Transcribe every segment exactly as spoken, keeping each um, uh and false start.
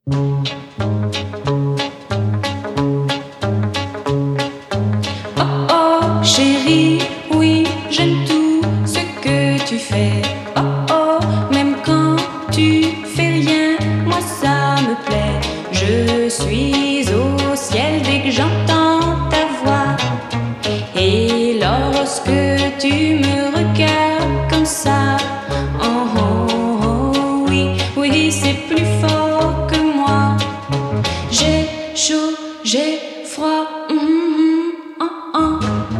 Oh oh chérie, oui j'aime tout ce que tu fais. Oh oh, même quand tu fais rien, moi ça me plaît. Je suis au ciel dès que j'entends ta voix. Et lorsque tu me regardes comme ça, oh oh oh, oui, oui c'est plus fort que moi. J'ai chaud, j'ai froid, mm, mm, oh, oh.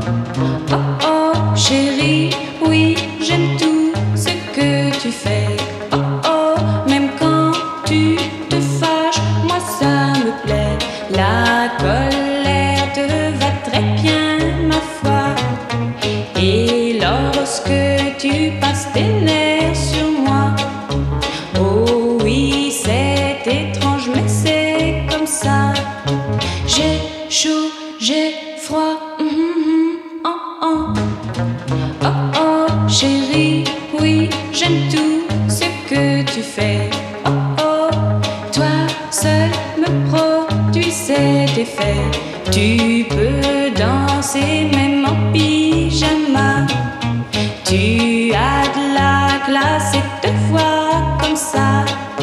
Oh oh chérie, oui j'aime tout ce que tu fais. Oh oh, même quand tu te fâches, moi ça me plaît. La colère te va très bien ma foi. Et lorsque tu passes tes nerfs sur moi, oh oui c'est étrange mais c'est comme ça. J'ai chaud, j'ai froid, mm, mm, oh oh. Oh oh chérie, oui j'aime tout ce que tu fais. Oh oh, toi seul me produis cet effet. Tu peux danser même en pyjama. Tu as de la classe et te vois comme ça.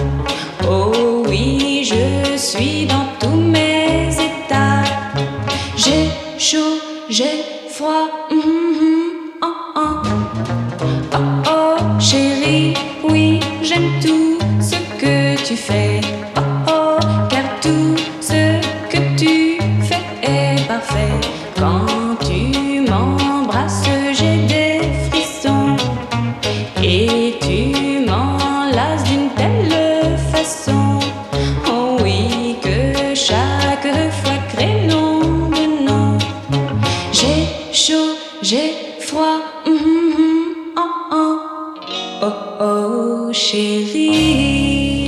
Oh oui, je suis dans tous mes états. J'ai chaud, j'ai froid, mm, mm, oh oh. Oh oh chérie, oui j'aime tout ce que tu fais. Oh oh, car tout ce que tu fais est parfait. Quand tu m'embrasses j'ai des frissons. Et tu m'enlaces d'une telle façon, oh oui, que chaque fois crée nom de nom. J'ai chaud, j'ai froid, mm, mm, oh oh, oh oh chérie.